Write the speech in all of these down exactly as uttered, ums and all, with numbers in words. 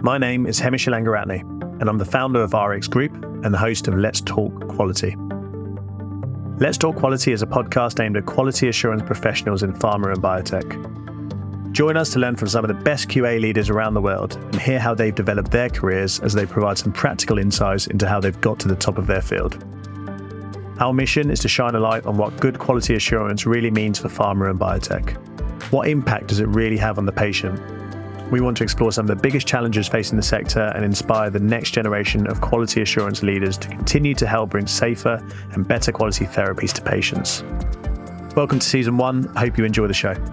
My name is Hemish Langaratne, and I'm the founder of R X Group and the host of Let's Talk Quality. Let's Talk Quality is a podcast aimed at quality assurance professionals in pharma and biotech. Join us to learn from some of the best Q A leaders around the world and hear how they've developed their careers as they provide some practical insights into how they've got to the top of their field. Our mission is to shine a light on what good quality assurance really means for pharma and biotech. What impact does it really have on the patient? We want to explore some of the biggest challenges facing the sector and inspire the next generation of quality assurance leaders to continue to help bring safer and better quality therapies to patients. Welcome to season one. I hope you enjoy the show.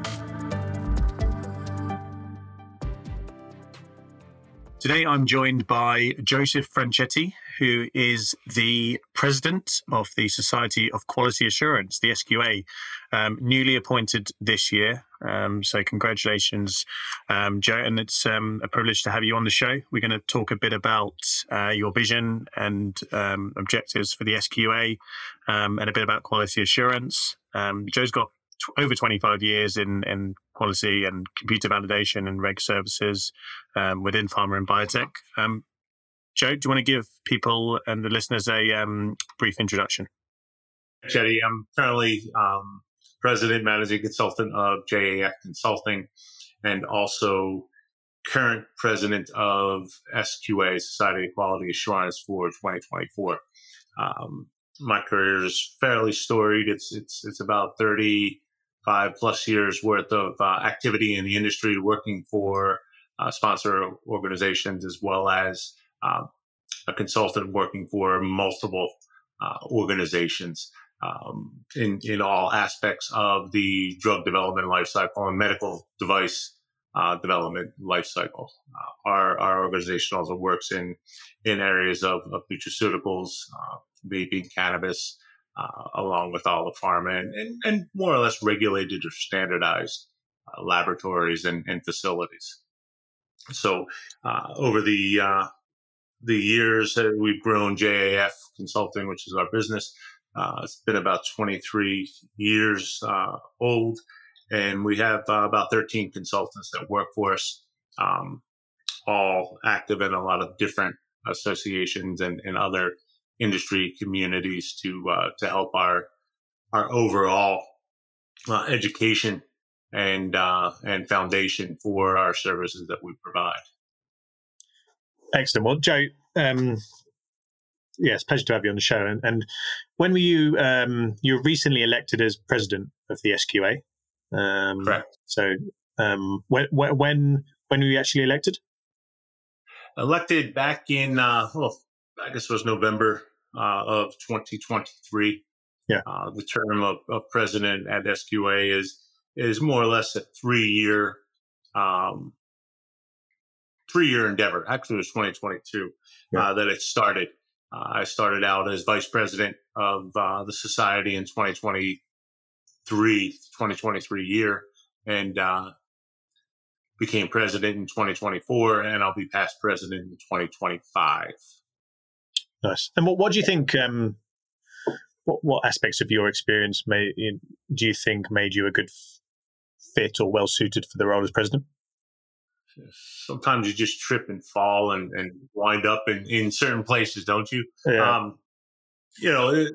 Today I'm joined by Joseph Franchetti, who is the president of the Society of Quality Assurance, the S Q A, um, newly appointed this year. Um, so congratulations, um, Joe, and it's um, a privilege to have you on the show. We're going to talk a bit about uh, your vision and um, objectives for the S Q A um, and a bit about quality assurance. Um, Joe's got t- over twenty-five years in, in quality and computer validation and reg services um, within pharma and biotech. Um, Joe, do you want to give people and the listeners a um, brief introduction? Chetty, I'm currently um, President Managing Consultant of J A F Consulting and also current President of S Q A, Society of Quality Assurance, for twenty twenty-four. Um, my career is fairly storied. It's it's it's about thirty-five plus years worth of uh, activity in the industry, working for uh, sponsor organizations as well as uh, a consultant working for multiple uh, organizations. Um, in, in all aspects of the drug development lifecycle and medical device uh, development lifecycle. Uh, our, our organization also works in, in areas of, of nutraceuticals, uh, vaping, cannabis, uh, along with all the pharma and, and, and more or less regulated or standardized uh, laboratories and, and facilities. So uh, over the uh, the years, uh, we've grown J A F Consulting, which is our business. Uh, it's been about twenty-three years uh, old, and we have uh, about thirteen consultants that work for us, um, all active in a lot of different associations and, and other industry communities to uh, to help our our overall uh, education and uh, and foundation for our services that we provide. Excellent. Well, Joe, um, yes, pleasure to have you on the show. And, and when were you? Um, you were recently elected as president of the S Q A. Um, Correct. So, um, when when when were you actually elected? Elected back in, uh, well, I guess it was November uh, of twenty twenty-three. Yeah. Uh, the term of, of president at S Q A is is more or less a three year, um, three year endeavor. Actually, it was twenty twenty-two yeah. uh, that it started. Uh, I started out as vice president of uh, the society in twenty twenty-three, twenty twenty-three year, and uh, became president in twenty twenty-four, and I'll be past president in twenty twenty-five. Nice. And what, what do you think? Um, what, what aspects of your experience may do you think made you a good fit or well suited for the role as president? Sometimes you just trip and fall and, and wind up in, in certain places, don't you? Yeah. Um, you know, it,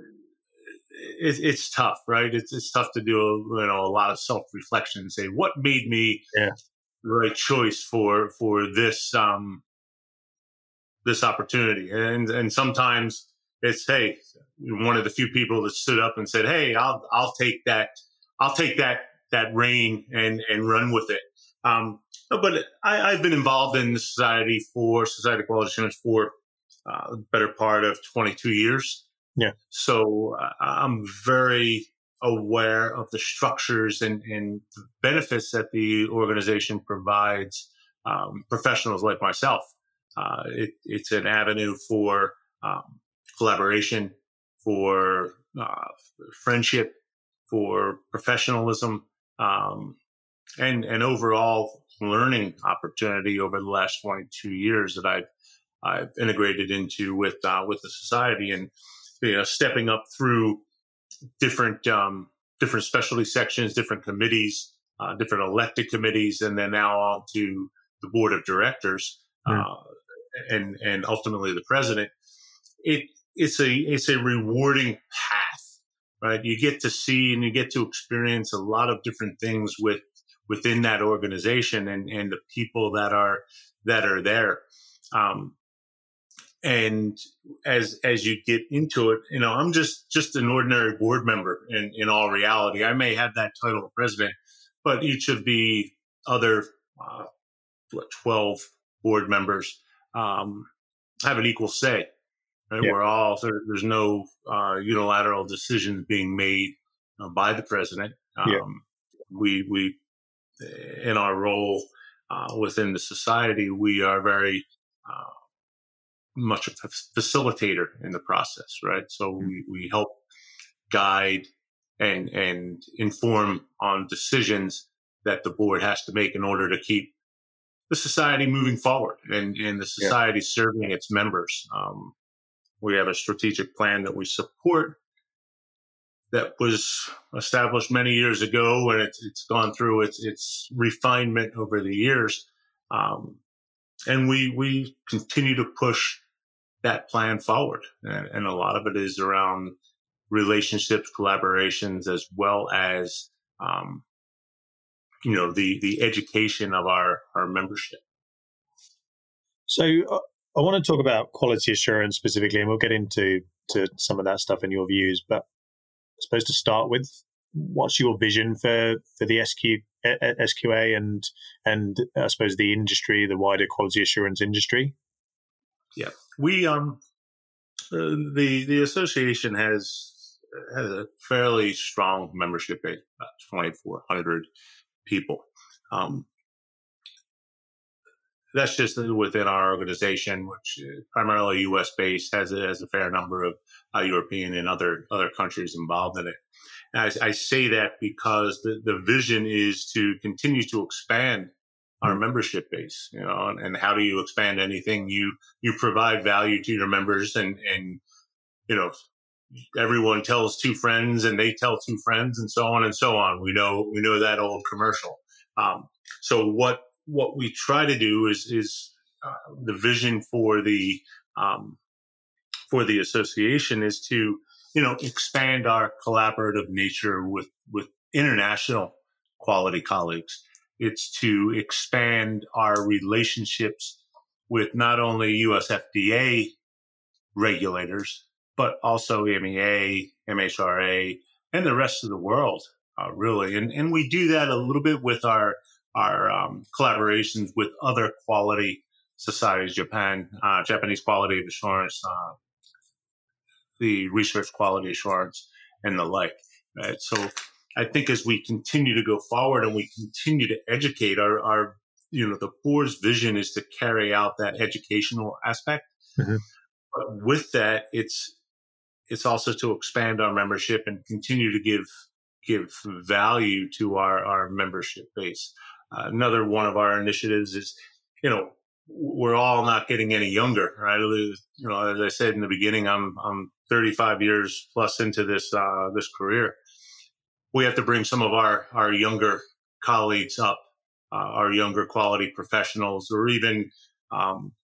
it, it's tough, right? It's it's tough to do, you know, a lot of self-reflection and say, what made me yeah. the right choice for for this um, this opportunity? And and sometimes it's, hey, one of the few people that stood up and said, hey, I'll I'll take that I'll take that that reign and and run with it. Um, But I, I've been involved in the society for Society of Quality Assurance for uh, the better part of twenty-two years. Yeah. So uh, I'm very aware of the structures and, and the benefits that the organization provides um, professionals like myself. Uh, it, it's an avenue for um, collaboration, for uh, friendship, for professionalism, um, and and overall learning opportunity over the last twenty-two years that I've I've integrated into with uh, with the society, and you know, stepping up through different um, different specialty sections, different committees, uh, different elected committees, and then now on to the board of directors. uh, and and ultimately the president, it it's a it's a rewarding path, right? You get to see and you get to experience a lot of different things with within that organization and and the people that are that are there. Um, and as as you get into it, you know, I'm just just an ordinary board member in in all reality. I may have that title of president, but each of the other uh, what, twelve board members um, have an equal say. Right? Yeah. We're all there, there's no uh, unilateral decisions being made uh, by the president. Um, yeah. We we in our role uh, within the society, we are very uh, much a facilitator in the process, right? So we, we help guide and and inform on decisions that the board has to make in order to keep the society moving forward and, and the society yeah. serving its members. Um, we have a strategic plan that we support that was established many years ago, and it's, it's gone through its its refinement over the years. Um, and we we continue to push that plan forward. And, and a lot of it is around relationships, collaborations, as well as, um, you know, the, the education of our, our membership. So uh, I want to talk about quality assurance specifically, and we'll get into to some of that stuff in your views. But I suppose to start with, what's your vision for, for the S Q, S Q A and, and I suppose the industry, the wider quality assurance industry? Yeah, we um uh, the the association has has a fairly strong membership base, about twenty-four hundred people. Um, that's just within our organization, which is primarily U S based, has a, has a fair number of uh, European and other other countries involved in it. And I, I say that because the, the vision is to continue to expand our membership base, you know, and, and how do you expand anything? You, you provide value to your members, and, and, you know, everyone tells two friends and they tell two friends, and so on and so on. We know, we know that old commercial. Um, so what, what we try to do is, is, uh, the vision for the, um, for the association is to, you know, expand our collaborative nature with, with international quality colleagues. It's to expand our relationships with not only U S F D A regulators, but also E M E A, M H R A, and the rest of the world, uh, really. And, and we do that a little bit with our, our um, collaborations with other quality societies, Japan, uh, Japanese Quality of Assurance, uh, the Research Quality Assurance, and the like. Right? So I think as we continue to go forward and we continue to educate, our, our you know, the board's vision is to carry out that educational aspect. Mm-hmm. But with that, it's it's also to expand our membership and continue to give give value to our, our membership base. Uh, another one of our initiatives is, you know, we're all not getting any younger, right? You know, as I said in the beginning, I'm I'm thirty-five years plus into this uh, this career. We have to bring some of our, our younger colleagues up, uh, our younger quality professionals, or even um,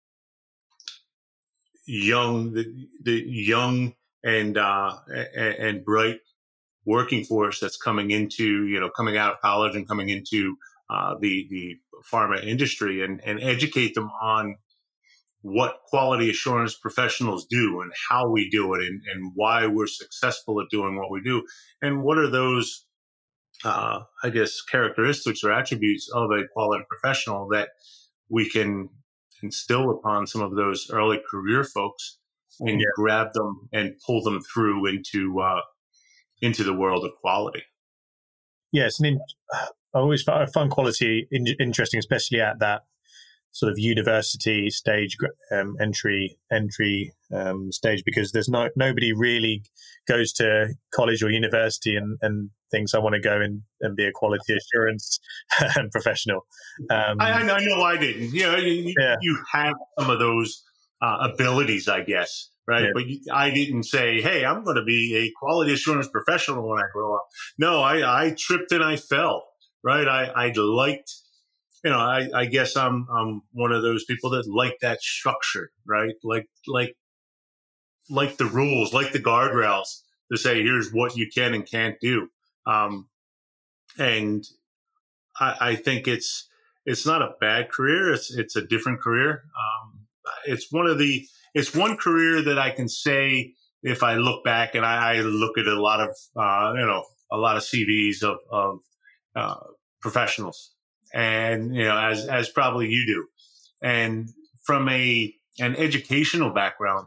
young, the, the young and, uh, and and bright working force that's coming into, you know, coming out of college and coming into uh, the the pharma industry, and, and educate them on what quality assurance professionals do and how we do it, and, and why we're successful at doing what we do. And what are those, uh, I guess, characteristics or attributes of a quality professional that we can instill upon some of those early career folks and yeah. grab them and pull them through into, uh, into the world of quality. Yes. And I always find quality in, interesting, especially at that sort of university stage, um, entry entry um, stage, because there's no nobody really goes to college or university and, and thinks I want to go in and be a quality assurance professional. Um, I, I know I didn't. You know, you, yeah. you have some of those uh, abilities, I guess, right? Yeah. But you, I didn't say, "Hey, I'm going to be a quality assurance professional when I grow up." No, I, I tripped and I fell. Right? I I liked you know, I, I guess I'm I'm one of those people that like that structure, right? Like like like the rules, like the guardrails to say here's what you can and can't do. Um, and I, I think it's it's not a bad career. It's it's a different career. Um, it's one of the it's one career that I can say if I look back and I, I look at a lot of uh, you know a lot of C Vs of, of uh, professionals, and you know as as probably you do, and from a an educational background,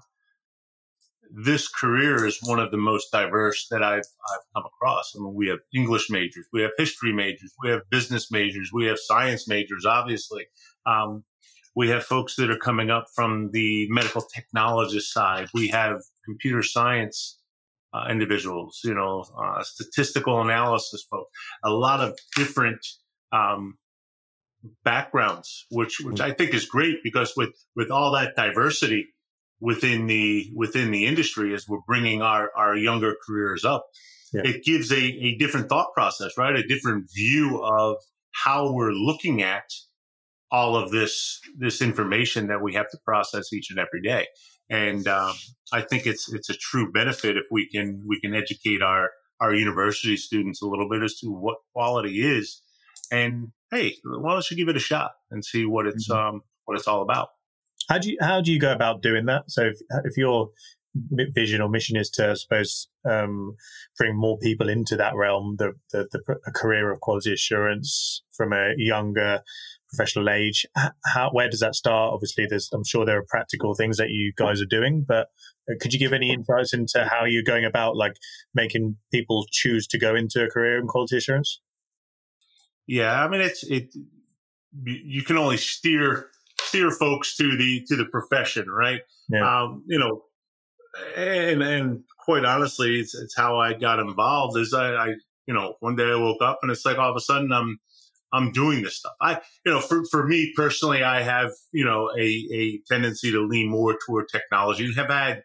this career is one of the most diverse that I've I've come across. I mean, we have English majors, we have history majors, we have business majors, we have science majors. Obviously, um, we have folks that are coming up from the medical technologist side. We have computer science uh, individuals, you know, uh, statistical analysis folks. A lot of different um, backgrounds, which which I think is great because with with all that diversity within the within the industry as we're bringing our, our younger careers up, yeah. It gives a, a different thought process, right? A different view of how we're looking at all of this this information that we have to process each and every day. And um, I think it's it's a true benefit if we can we can educate our our university students a little bit as to what quality is. And hey, why don't you give it a shot and see what it's mm-hmm. um, what it's all about. How do you how do you go about doing that? So if, if your vision or mission is to, I suppose, um, bring more people into that realm, the, the the a career of quality assurance from a younger professional age, how where does that start? Obviously, there's I'm sure there are practical things that you guys are doing, but could you give any insights into how you're going about like making people choose to go into a career in quality assurance? Yeah, I mean it's it. You can only steer. steer folks to the to the profession, right? Yeah. Um, you know, and and quite honestly, it's it's how I got involved. Is I, I you know one day I woke up and it's like all of a sudden I'm I'm doing this stuff. I you know for for me personally, I have you know a a tendency to lean more toward technology. I have had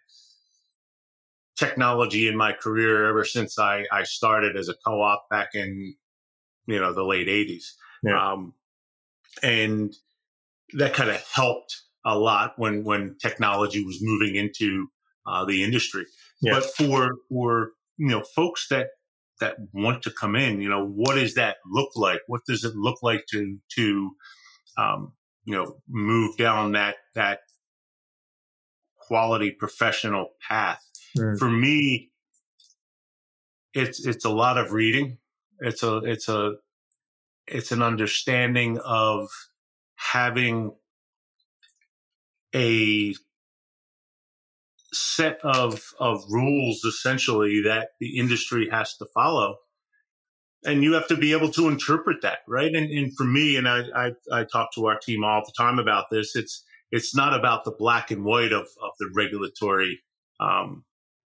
technology in my career ever since I I started as a co-op back in you know the late eighties, yeah. um, and that kind of helped a lot when, when technology was moving into uh, the industry. Yeah. But for for you know folks that that want to come in, you know, what does that look like? What does it look like to to um, you know move down that that quality professional path? Mm. For me, it's it's a lot of reading. It's a it's a it's an understanding of having a set of of rules essentially that the industry has to follow, and you have to be able to interpret that, right? And, and for me, and I, I I talk to our team all the time about this. It's it's not about the black and white of of the regulatory um,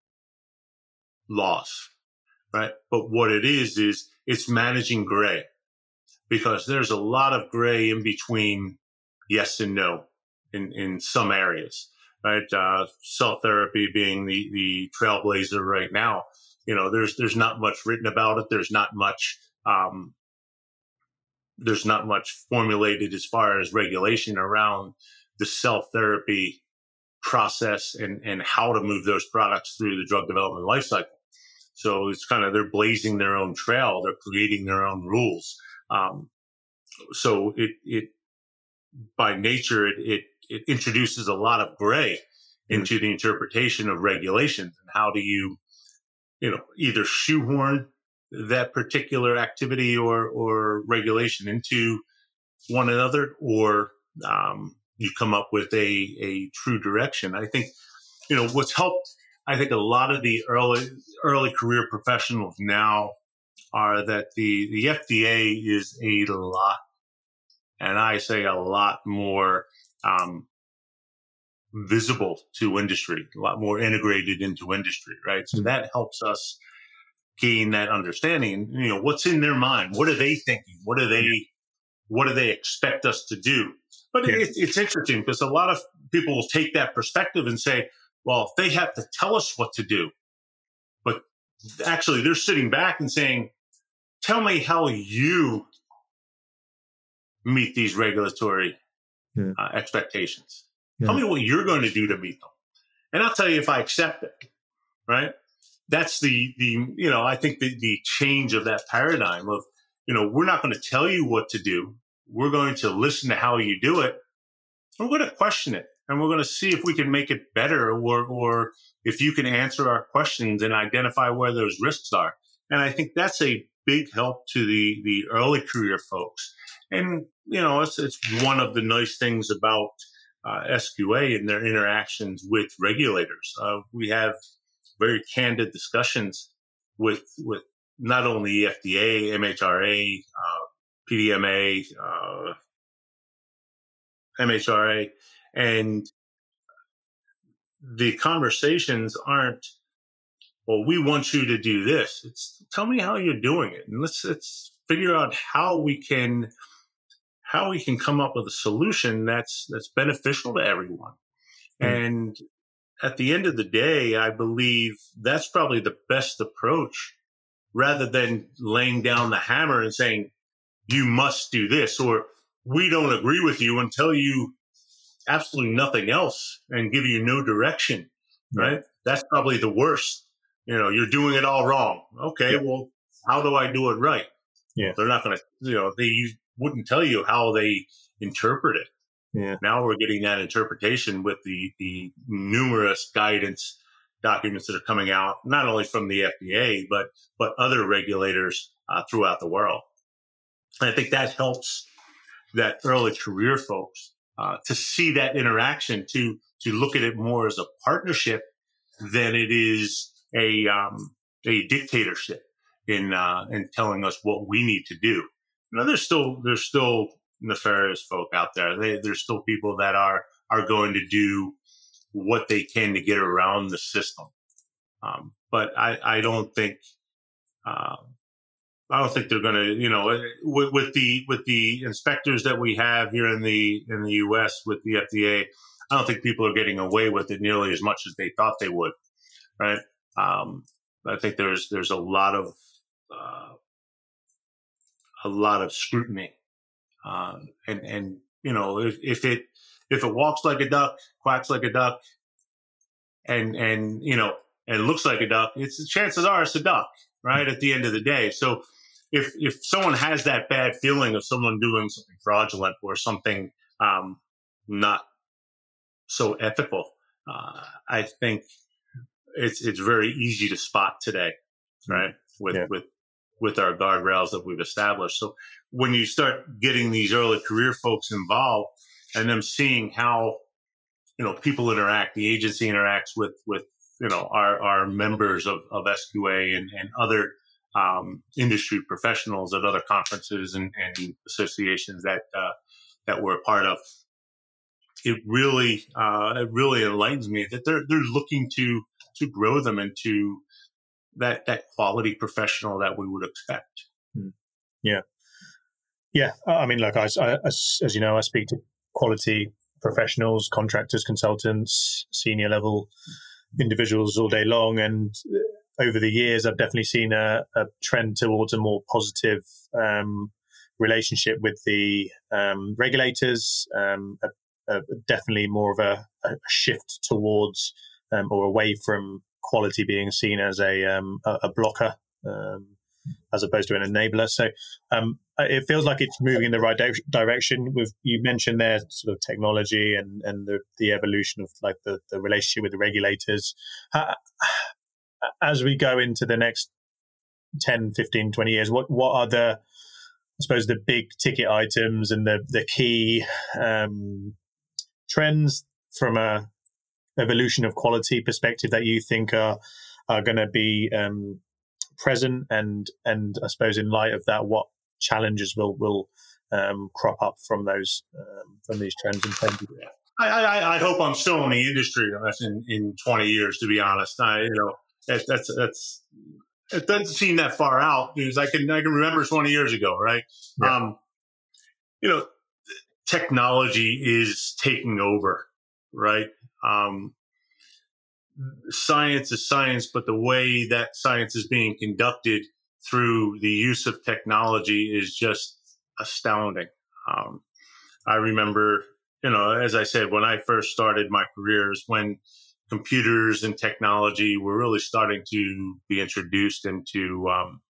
laws, right? But what it is is it's managing gray, because there's a lot of gray in between yes and no in, in some areas, right? Uh, cell therapy being the, the trailblazer right now. You know, there's there's not much written about it. There's not much um, there's not much formulated as far as regulation around the cell therapy process and, and how to move those products through the drug development lifecycle. So it's kind of they're blazing their own trail. They're creating their own rules. Um, so it, it, by nature, it, it, it introduces a lot of gray into mm-hmm. the interpretation of regulations. And how do you, you know, either shoehorn that particular activity or, or regulation into one another, or um, you come up with a, a true direction. I think, you know, what's helped, I think a lot of the early, early career professionals now are that the, the F D A is a lot, and I say a lot more um, visible to industry, a lot more integrated into industry, right? So that helps us gain that understanding. You know, what's in their mind? What are they thinking? What do they, what do they expect us to do? But yeah. it, it's interesting because a lot of people will take that perspective and say, well, they have to tell us what to do. But actually, they're sitting back and saying, tell me how you meet these regulatory yeah. uh, expectations. Yeah. Tell me what you're going to do to meet them. And I'll tell you if I accept it, right? That's the, the you know, I think the, the change of that paradigm of, you know, we're not going to tell you what to do. We're going to listen to how you do it. And we're going to question it. And we're going to see if we can make it better, or, or if you can answer our questions and identify where those risks are. And I think that's a big help to the, the early career folks. And, you know, it's, it's one of the nice things about uh, S Q A and their interactions with regulators. Uh, we have very candid discussions with, with not only the F D A, M H R A, uh, P D M A, uh, M H R A, and the conversations aren't, well, we want you to do this. It's tell me how you're doing it, and let's let's figure out how we can how we can come up with a solution that's that's beneficial to everyone. Mm. And at the end of the day, I believe that's probably the best approach, rather than laying down the hammer and saying you must do this, or we don't agree with you and tell you absolutely nothing else and give you no direction, right? Yeah. That's probably the worst. You know, you're doing it all wrong. Okay, yeah. Well, how do I do it right? Yeah. Well, they're not going to, you know, they wouldn't tell you how they interpret it. Yeah. Now we're getting that interpretation with the, the numerous guidance documents that are coming out, not only from the F D A, but, but other regulators uh, throughout the world. And I think that helps that early career folks Uh, to see that interaction, to to look at it more as a partnership than it is a um, a dictatorship in uh, in telling us what we need to do. You know, there's still there's still nefarious folk out there. They, there's still people that are are going to do what they can to get around the system. Um, but I, I don't think. Uh, I don't think they're going to, you know, with, with the with the inspectors that we have here in the in the U S with the F D A, I don't think people are getting away with it nearly as much as they thought they would, right? Um, I think there's there's a lot of uh, a lot of scrutiny, uh, and and you know, if, if it if it walks like a duck, quacks like a duck, and and you know, and looks like a duck, it's chances are it's a duck, right? At the end of the day, so. If if someone has that bad feeling of someone doing something fraudulent or something um, not so ethical, uh, I think it's it's very easy to spot today, right? With yeah. with with our guardrails that we've established. So when you start getting these early career folks involved and them seeing how you know people interact, the agency interacts with with you know our our members of, of S Q A and, and other Um, industry professionals at other conferences and, and associations that uh, that we're a part of. It really uh, it really enlightens me that they're they're looking to to grow them into that that quality professional that we would expect. Yeah, yeah. I mean, like I, I as, as you know, I speak to quality professionals, contractors, consultants, senior level individuals all day long, and over the years, I've definitely seen a, a trend towards a more positive um, relationship with the um, regulators, um, a, a, definitely more of a, a shift towards um, or away from quality being seen as a, um, a, a blocker um, as opposed to an enabler. So um, it feels like it's moving in the right di- direction. With you mentioned there sort of technology and, and the, the evolution of like the, the relationship with the regulators. How, As we go into the next ten, fifteen, twenty years, what, what are the, I suppose, the big ticket items and the, the key um, trends from a evolution of quality perspective that you think are are going to be um, present? And, and I suppose in light of that, what challenges will, will um, crop up from those um, from these trends and changes? I, I, I hope I'm still in the industry in, in twenty years, to be honest. I, you know, That's, that's, that's, it doesn't seem that far out because I can, I can remember twenty years ago, right? Yeah. Um, you know, technology is taking over, right? Um, science is science, but the way that science is being conducted through the use of technology is just astounding. Um, I remember, you know, as I said, when I first started my career is when computers and technology were really starting to be introduced into um,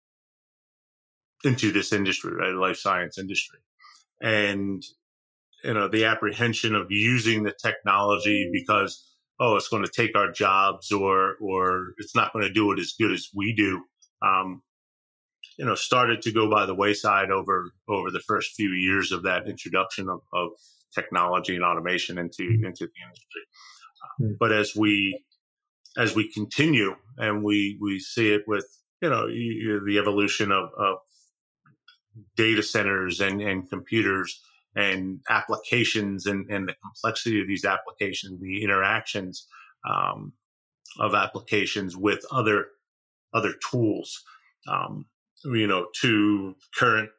into this industry, right, life science industry, and you know the apprehension of using the technology because oh, it's going to take our jobs, or or it's not going to do it as good as we do. Um, you know, started to go by the wayside over over the first few years of that introduction of, of technology and automation into into the industry. Uh, but as we as we continue and we we see it with you know you, the evolution of, of data centers and, and computers and applications and, and the complexity of these applications, the interactions um, of applications with other other tools, um, you know, to current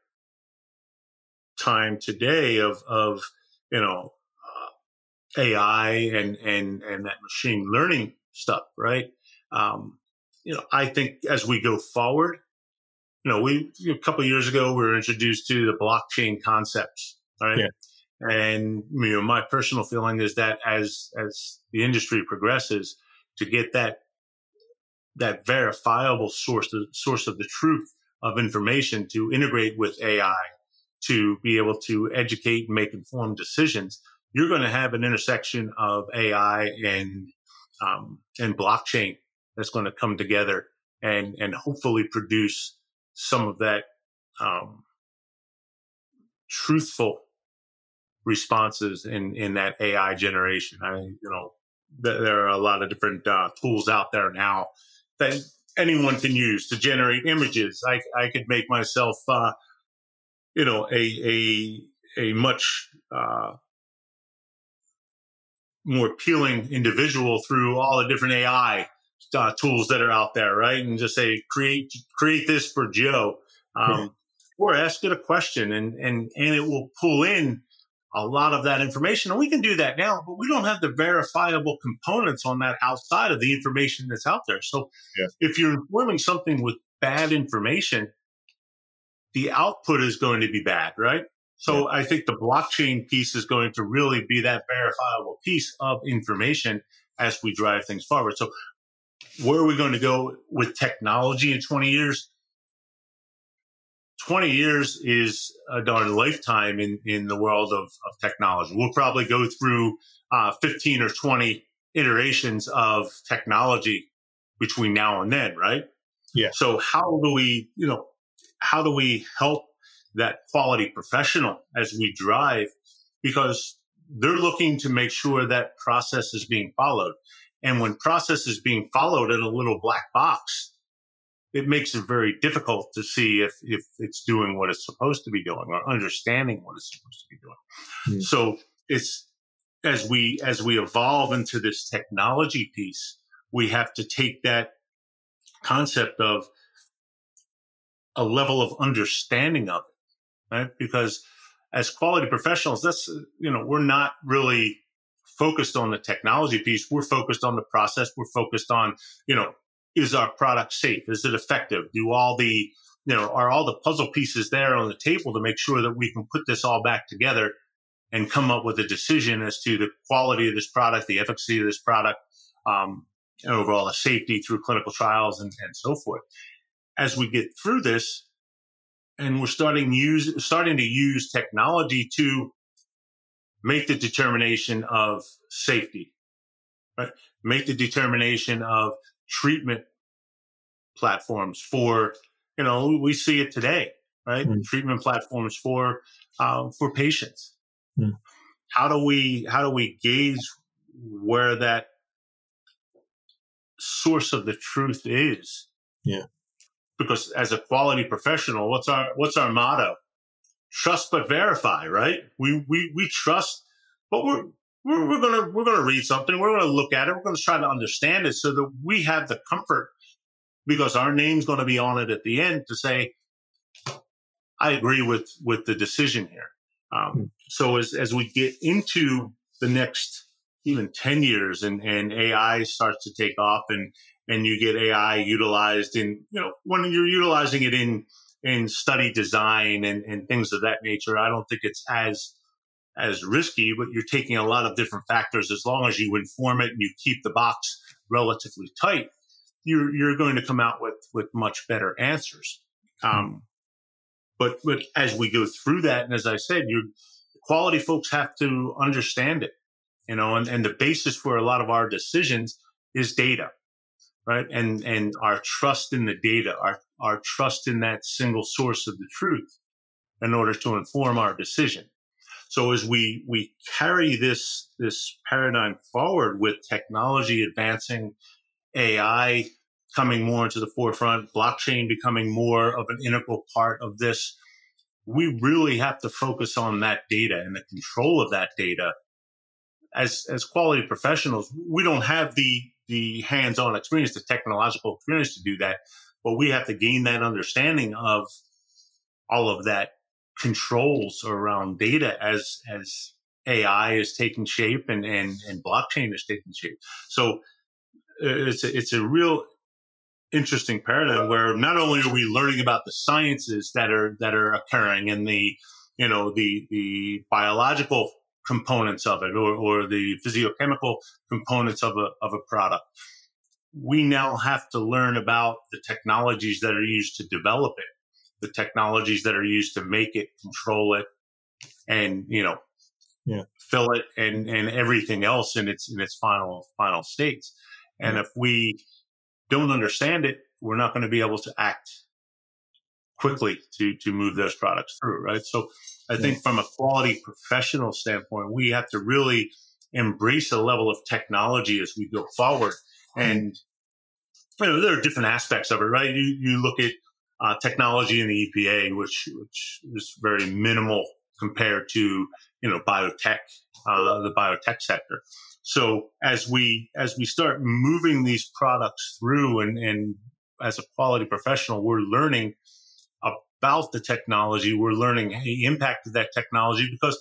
time today of of you know uh, A I and and and that machine learning stuff, right? Um, you know, I think as we go forward, you know, we a couple of years ago we were introduced to the blockchain concepts, right? Yeah. And you know, my personal feeling is that as as the industry progresses, to get that that verifiable source the source of the truth of information to integrate with A I to be able to educate and make informed decisions, you're going to have an intersection of A I and um, and blockchain that's going to come together and and hopefully produce some of that um, truthful responses in in that A I generation. I you know th- there are a lot of different uh, tools out there now that anyone can use to generate images. I I could make myself uh, you know a a a much uh, more appealing individual through all the different A I uh, tools that are out there, right? And just say create create this for Joe, um, or ask it a question, and and and it will pull in a lot of that information. And we can do that now, but we don't have the verifiable components on that outside of the information that's out there. So Yeah. if you're informing something with bad information, the output is going to be bad, right? So yeah. I think the blockchain piece is going to really be that verifiable piece of information as we drive things forward. So where are we going to go with technology in twenty years? twenty years is a darn lifetime in, in the world of, of technology. We'll probably go through uh, fifteen or twenty iterations of technology between now and then, right? Yeah. So how do we, you know, how do we help that quality professional as we drive? Because they're looking to make sure that process is being followed. And when process is being followed in a little black box, it makes it very difficult to see if, if it's doing what it's supposed to be doing or understanding what it's supposed to be doing. Mm. So it's as we as we evolve into this technology piece, we have to take that concept of a level of understanding of it, right? Because as quality professionals, that's, you know, we're not really focused on the technology piece. We're focused on the process. We're focused on, you know, is our product safe? Is it effective? Do all the, you know, are all the puzzle pieces there on the table to make sure that we can put this all back together and come up with a decision as to the quality of this product, the efficacy of this product, um, and overall the safety through clinical trials and, and so forth. As we get through this, and we're starting use starting to use technology to make the determination of safety, right? Make the determination of treatment platforms for, you know, we see it today, right? Mm. Treatment platforms for um, for patients. Mm. How do we how do we gauge where that source of the truth is? Yeah. Because as a quality professional, what's our what's our motto? Trust but verify, right? We we we trust, but we're we're, we're gonna we're gonna read something, we're gonna look at it, we're gonna try to understand it so that we have the comfort, because our name's gonna be on it at the end to say, I agree with with the decision here. Um, so as as we get into the next even ten years and, and A I starts to take off and and you get A I utilized in, you know, when you're utilizing it in in study design and, and things of that nature, I don't think it's as as risky, but you're taking a lot of different factors. As long as you inform it and you keep the box relatively tight, you're you're going to come out with with much better answers. Um, but but as we go through that, and as I said, your quality folks have to understand it, you know, and, and the basis for a lot of our decisions is data, right? And and our trust in the data, our our trust in that single source of the truth in order to inform our decision. So as we we carry this this paradigm forward with technology advancing, A I coming more into the forefront, blockchain becoming more of an integral part of this, we really have to focus on that data and the control of that data. As as quality professionals, we don't have the the hands-on experience, the technological experience to do that, but we have to gain that understanding of all of that controls around data as as A I is taking shape and and, and blockchain is taking shape. So it's a, it's a real interesting paradigm where not only are we learning about the sciences that are that are occurring and the you know the the biological components of it or, or the physiochemical components of a of a product, we now have to learn about the technologies that are used to develop it, the technologies that are used to make it, control it, and you know yeah. fill it and and everything else in its in its final final states. And yeah. if we don't understand it, we're not going to be able to act quickly to to move those products through, right? So I yeah. think from a quality professional standpoint, we have to really embrace a level of technology as we go forward. And you know, there are different aspects of it, right? You you look at uh, technology in the E P A, which which is very minimal compared to you know biotech, uh, the biotech sector. So as we as we start moving these products through, and, and as a quality professional, we're learning about the technology. We're learning the impact of that technology, because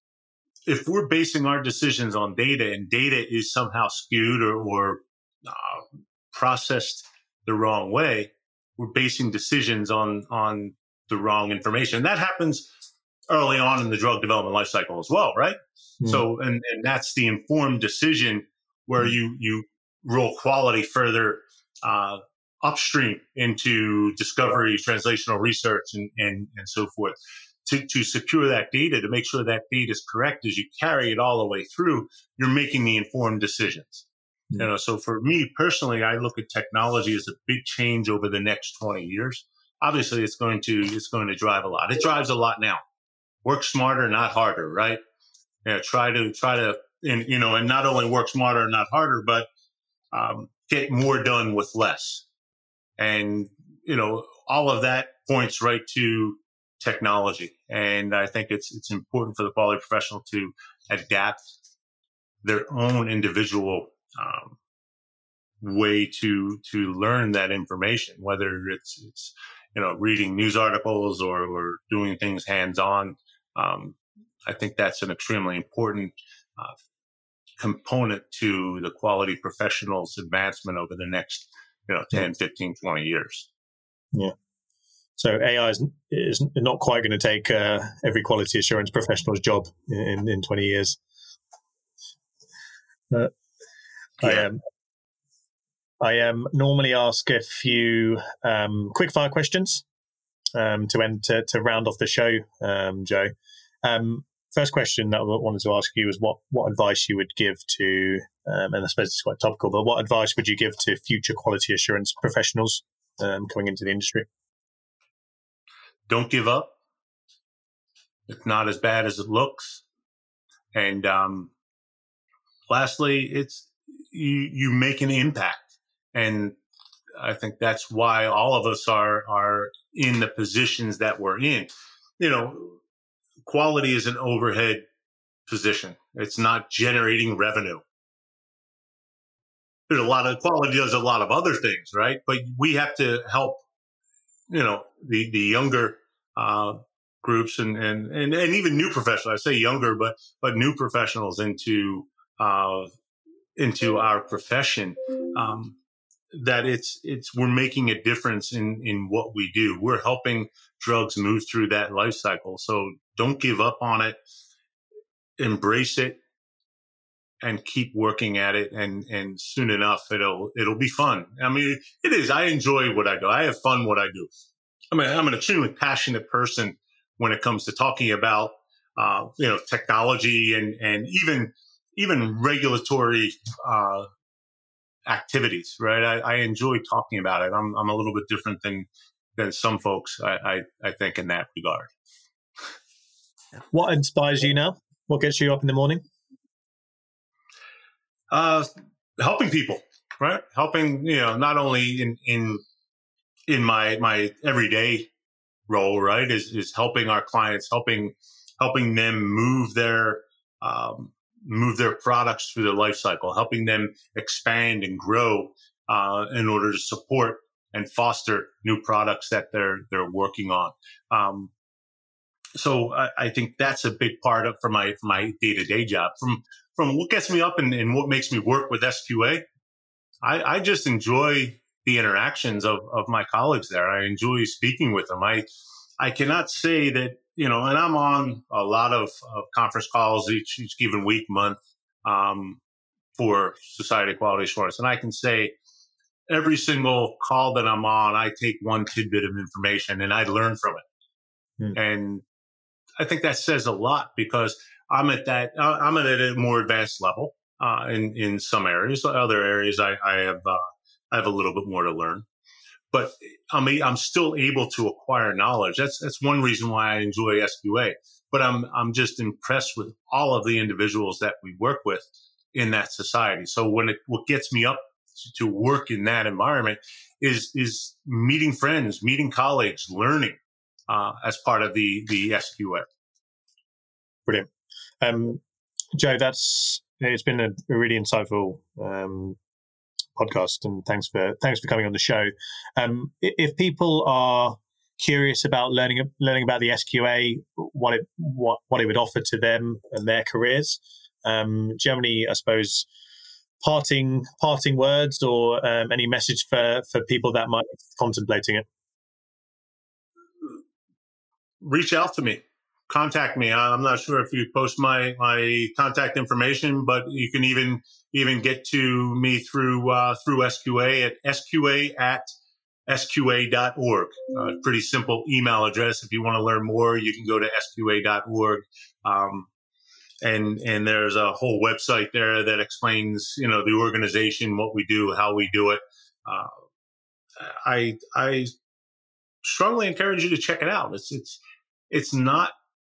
if we're basing our decisions on data and data is somehow skewed or, or uh, processed the wrong way, we're basing decisions on on the wrong information. And that happens early on in the drug development life cycle as well, right? Mm. So, and, and that's the informed decision where mm. you you roll quality further uh, upstream into discovery, translational research, and and, and so forth, to, to secure that data, to make sure that data is correct. As you carry it all the way through, you're making the informed decisions. Mm. You know, so for me personally, I look at technology as a big change over the next twenty years. Obviously, it's going to it's going to drive a lot. It drives a lot now. Work smarter, not harder, right? Yeah, try to try to, and, you know, and not only work smarter, not harder, but um, get more done with less. And you know, all of that points right to technology. And I think it's it's important for the quality professional to adapt their own individual um, way to to learn that information, whether it's it's you know reading news articles or, or doing things hands on. Um, I think that's an extremely important uh, component to the quality professional's advancement over the next, you know, ten, fifteen, twenty years. Yeah. So A I is, is not quite going to take uh, every quality assurance professional's job in, in twenty years. Uh, yeah. I um, I um, normally ask a few um, quick-fire questions um, to end to, to round off the show, um, Joe. Um, first question that I wanted to ask you is what, what advice you would give to, um, and I suppose it's quite topical, but what advice would you give to future quality assurance professionals um, coming into the industry? Don't give up. It's not as bad as it looks. And um, lastly, it's you, you make an impact. And I think that's why all of us are are in the positions that we're in. You know, quality is an overhead position. It's not generating revenue. There's a lot of quality does a lot of other things, right? But we have to help, you know, the, the younger uh, groups and, and, and, and even new professionals. I say younger, but, but new professionals into, uh, into our profession. Um, that it's it's we're making a difference in in what we do. We're helping drugs move through that life cycle. So don't give up on it. Embrace it and keep working at it. And and soon enough, it'll it'll be fun. I mean, it is. I enjoy what I do. I have fun what I do. I mean, I'm an extremely passionate person when it comes to talking about uh, you know technology and and even even regulatory uh, activities. Right. I, I enjoy talking about it. I'm I'm a little bit different than than some folks. I I, I think in that regard. What inspires you now? What gets you up in the morning? Uh, helping people, right? Helping, you know, not only in, in, in my, my everyday role, right, is, is helping our clients, helping, helping them move their, um, move their products through the life cycle, helping them expand and grow, uh, in order to support and foster new products that they're, they're working on. Um, so I, I think that's a big part of, for my, for my day-to-day job. From, From what gets me up and, and what makes me work with S Q A, I, I just enjoy the interactions of, of my colleagues there. I enjoy speaking with them. I I cannot say that, you know, and I'm on a lot of, of conference calls each, each given week, month, um, for Society of Quality Assurance. And I can say every single call that I'm on, I take one tidbit of information and I learn from it. Hmm. And I think that says a lot because I'm at that, uh, I'm at a more advanced level, uh, in, in some areas. Other areas I, I have, uh, I have a little bit more to learn, but I'm, I'm still able to acquire knowledge. That's, that's one reason why I enjoy S Q A, but I'm, I'm just impressed with all of the individuals that we work with in that society. So when it, what gets me up to, to work in that environment is, is meeting friends, meeting colleagues, learning, uh, as part of the, the S Q A. Brilliant. Um, Joe, that's it's been a, a really insightful um, podcast, and thanks for thanks for coming on the show. Um, if people are curious about learning learning about the S Q A, what it what what it would offer to them and their careers, um, do you have any, I suppose, parting parting words or um, any message for for people that might be contemplating it? Reach out to me. Contact me. I'm not sure if you post my, my contact information, but you can even, even get to me through, uh, through S Q A at S Q A at S Q A dot org. Uh, pretty simple email address. If you want to learn more, you can go to S Q A dot org. Um, and, and there's a whole website there that explains, you know, the organization, what we do, how we do it. Uh, I, I strongly encourage you to check it out. It's, it's, it's not,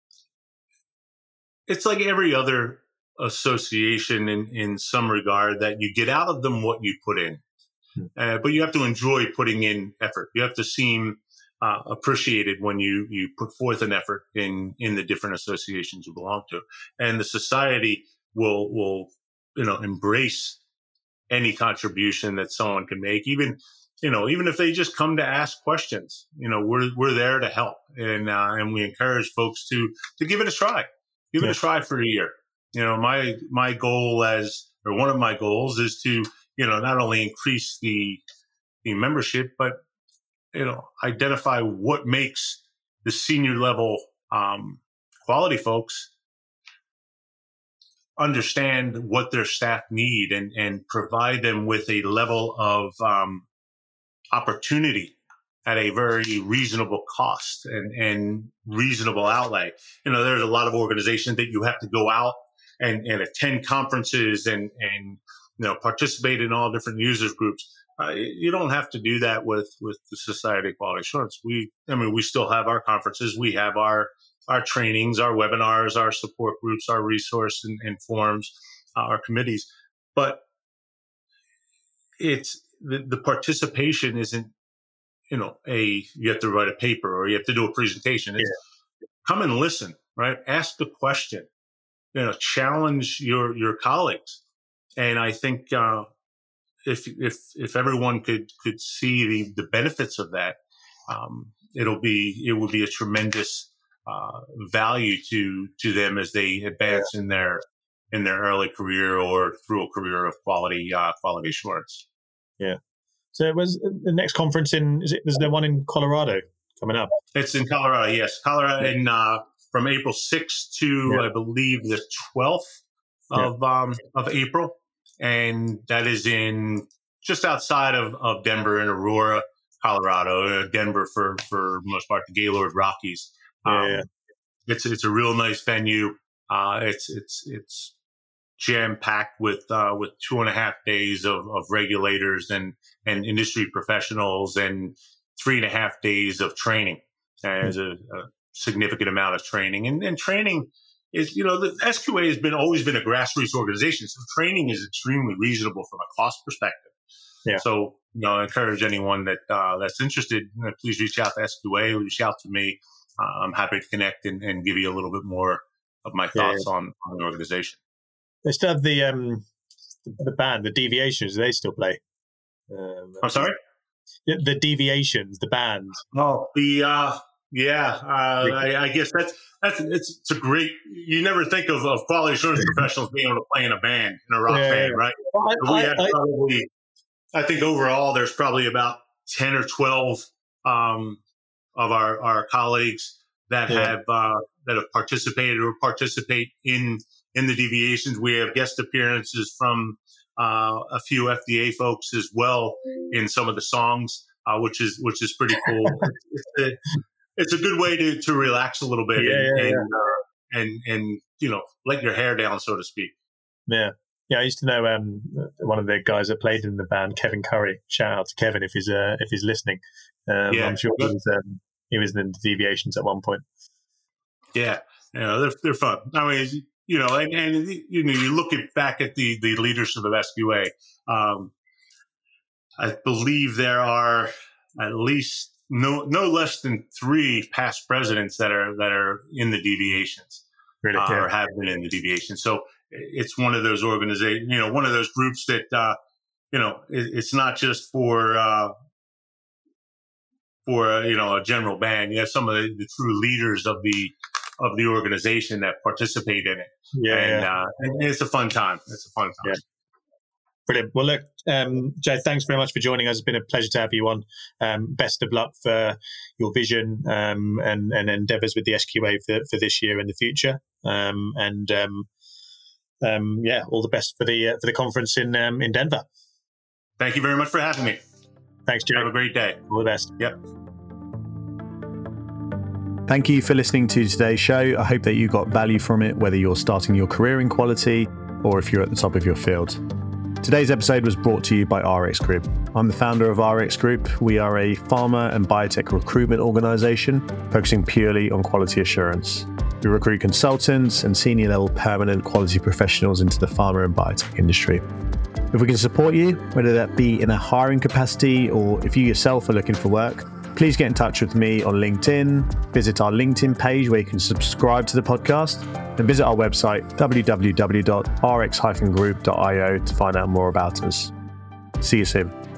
It's like every other association in, in some regard that you get out of them what you put in. Uh, but you have to enjoy putting in effort. You have to seem uh, appreciated when you, you put forth an effort in, in the different associations you belong to. And the society will, will, you know, embrace any contribution that someone can make, even, you know, even if they just come to ask questions. You know, we're, we're there to help. And, uh, and we encourage folks to, to give it a try. Give it yeah. a try for a year. You know, my, my goal as, or one of my goals is to, you know, not only increase the, the membership, but, you know, identify what makes the senior level, um, quality folks understand what their staff need and, and provide them with a level of, um, opportunity at a very reasonable cost and, and reasonable outlay. You know, there's a lot of organizations that you have to go out and, and attend conferences and, and, you know, participate in all different users groups. Uh, you don't have to do that with, with the Society of Quality Assurance. We, I mean, we still have our conferences. We have our, our trainings, our webinars, our support groups, our resource and, and forums, uh, our committees. But it's, the, the participation isn't, you know, a, you have to write a paper or you have to do a presentation. It's, yeah. Come and listen, right? Ask a question, you know, challenge your, your colleagues. And I think, uh, if, if, if everyone could, could see the, the benefits of that, um, it'll be, it will be a tremendous, uh, value to, to them as they advance yeah. in their, in their early career or through a career of quality, uh, quality assurance. Yeah. So it was the next conference in, is it, there's the one in Colorado coming up? It's in Colorado, yes. Colorado in uh, from April sixth to, yeah. I believe, the twelfth of yeah. um, of April. And that is in just outside of, of Denver in Aurora, Colorado. Uh, Denver for, for most part, the Gaylord Rockies. Um, yeah, yeah. It's it's a real nice venue. Uh, it's it's it's jam packed with uh, with two and a half days of, of regulators and and industry professionals and three and a half days of training. There's a, a significant amount of training, and, and training is, you know, the S Q A has been always been a grassroots organization, so training is extremely reasonable from a cost perspective. Yeah. So, you know, I encourage anyone that uh, that's interested, you know, please reach out to S Q A, reach out to me. Uh, I'm happy to connect and, and give you a little bit more of my thoughts yeah. on, on the organization. They still have the um, the band, the Deviations. They still play. Um, I'm sorry. The Deviations, the band. Oh, the uh, yeah. Uh, I, I guess that's that's it's, it's a great. You never think of, of quality assurance professionals being able to play in a band, in a rock yeah, band, right? Well, I, so we I, had I, probably. I think overall, there's probably about ten or twelve um, of our, our colleagues that yeah. have uh, that have participated or participate in in the Deviations. We have guest appearances from uh, a few F D A folks as well in some of the songs, uh, which is which is pretty cool. it's, a, it's a good way to, to relax a little bit yeah, and, yeah, and, yeah. Uh, and and you know, let your hair down, so to speak. Yeah. Yeah, I used to know um, one of the guys that played in the band, Kevin Curry. Shout out to Kevin if he's uh, if he's listening. Um, yeah. I'm sure he was um, he was in the Deviations at one point. Yeah, you know, they're they're fun. I mean, you know, and, and you know, you look at, back at the the leadership of S Q A. Um, I believe there are at least no no less than three past presidents that are that are in the Deviations, really, uh, yeah. or have been in the Deviations. So it's one of those organizations, you know, one of those groups that, uh, you know, it, it's not just for, uh, for, uh, you know, a general band. You have some of the, the true leaders of the, of the organization that participate in it. Yeah. And, yeah. Uh, and it's a fun time. It's a fun time. Yeah. Brilliant. Well, look, um, Jay, thanks very much for joining us. It's been a pleasure to have you on. Um, best of luck for your vision um, and, and endeavors with the S Q A for, for this year and the future. Um, and, um, Um, yeah, all the best for the uh, for the conference in um, in Denver. Thank you very much for having me. Thanks, Joe. Have a great day. All the best. Yep. Thank you for listening to today's show. I hope that you got value from it, whether you're starting your career in quality or if you're at the top of your field. Today's episode was brought to you by R X Group. I'm the founder of R X Group. We are a pharma and biotech recruitment organization focusing purely on quality assurance. We recruit consultants and senior level permanent quality professionals into the pharma and biotech industry. If we can support you, whether that be in a hiring capacity or if you yourself are looking for work, please get in touch with me on LinkedIn, visit our LinkedIn page where you can subscribe to the podcast, and visit our website, w w w dot r x dash group dot i o, to find out more about us. See you soon.